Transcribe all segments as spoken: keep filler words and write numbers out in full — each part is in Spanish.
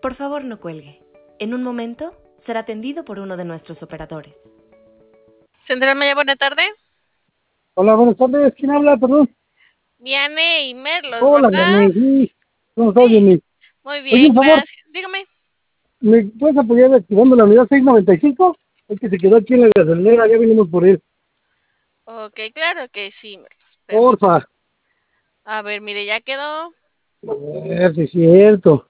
Por favor, no cuelgue. En un momento será atendido por uno de nuestros operadores. Central Maya, buena tarde. Hola, buenas tardes. ¿Quién habla, perdón? Viane y Merlos, Hola, ¿verdad? Yanni. Sí. ¿Cómo estás, Sí, Yanni? muy Oye, bien, un favor, gracias. Dígame. ¿me puedes apoyar activando la unidad seiscientos noventa y cinco? Es que se quedó aquí en la gasolinera, ya vinimos por él. Ok, claro que sí, Merlos. Permítame. Porfa. A ver, mire, ya quedó. A ver si es cierto.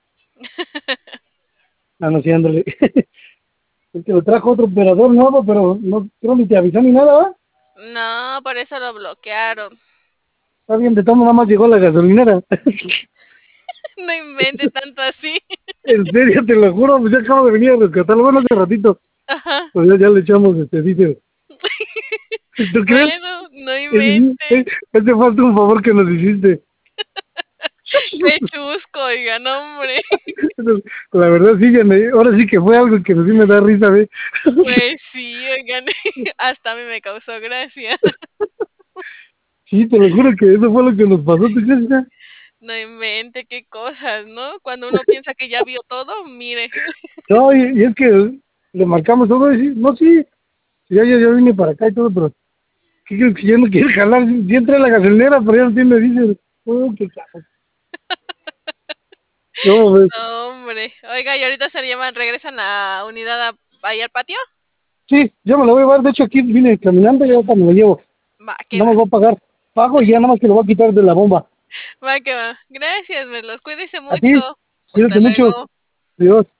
Ah, no, sí, ándale. Es que lo trajo otro operador nuevo, pero no creo ni te avisó ni nada, ¿va? No, por eso lo bloquearon. Está bien, de todo nada más llegó a la gasolinera. No invente tanto así. En serio, te lo juro, pues ya acabo de venir a rescatarlo. Bueno, hace ratito. Ajá. Pues ya, ya le echamos este sitio. ¿Tú crees? Bueno, no Es, es, invente. ese fue un favor que nos hiciste. Qué chusco, oiga, no, hombre. La verdad sí, ya me- ahora sí que fue algo que sí me da risa, ¿ve? Pues sí, oigan, hasta a mí me causó gracia. Sí, te lo juro que eso fue lo que nos pasó, ¿tú crees? Ya? No invente qué cosas, ¿no? Cuando uno piensa que ya vio todo, mire. No, y, y es que le marcamos todo y sí, no, sí, ya, ya, ya vine para acá y todo, pero ¿qué crees que ya no quiere jalar? Sí entré a la gasolinera, pero ya no tiene, dice, oh, qué cago. No, pues, No, hombre. Oiga, y ahorita se llevan, regresan a unidad a, ahí al patio. sí, yo me lo voy a llevar, de hecho aquí vine caminando y ahorita me lo llevo. Va, que No me va. voy a pagar, pago y ya nada más que lo voy a quitar de la bomba. Va, que va. Gracias, Merlos. Cuídese A ti, mucho. cuídate Hasta mucho, luego. Dios.